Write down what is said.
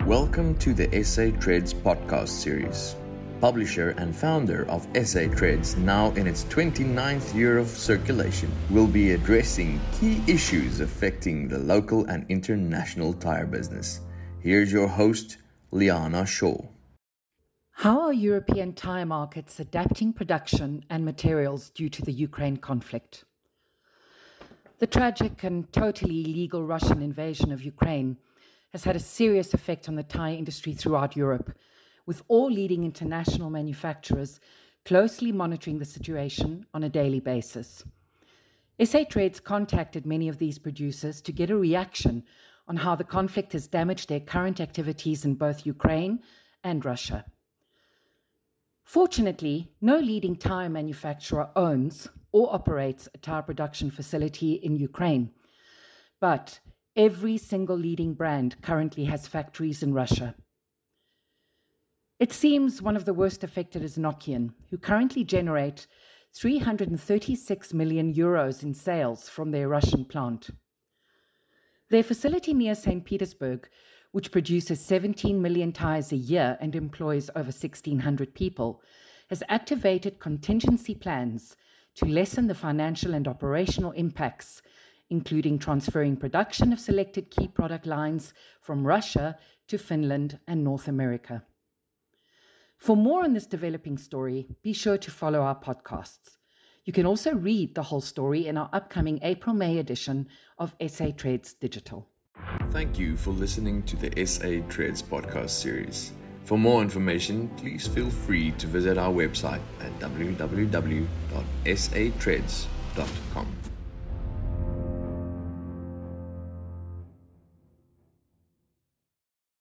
Welcome to the SA Trades podcast series. Publisher and founder of SA Trades, now in its 29th year of circulation, will be addressing key issues affecting the local and international tire business. Here's your host, Liana Shaw. How are European tire markets adapting production and materials due to the Ukraine conflict? The tragic and totally illegal Russian invasion of Ukraine has had a serious effect on the tire industry throughout Europe, with all leading international manufacturers closely monitoring the situation on a daily basis. SA Trades contacted many of these producers to get a reaction on how the conflict has damaged their current activities in both Ukraine and Russia. Fortunately, no leading tire manufacturer owns or operates a tire production facility in Ukraine, but every single leading brand currently has factories in Russia. It seems one of the worst affected is Nokian, who currently generate 336 million euros in sales from their Russian plant. Their facility near St. Petersburg, which produces 17 million tires a year and employs over 1,600 people, has activated contingency plans to lessen the financial and operational impacts, including transferring production of selected key product lines from Russia to Finland and North America. For more on this developing story, be sure to follow our podcasts. You can also read the whole story in our upcoming April-May edition of SA Trades Digital. Thank you for listening to the SA Trades podcast series. For more information, please feel free to visit our website at www.satrades.com.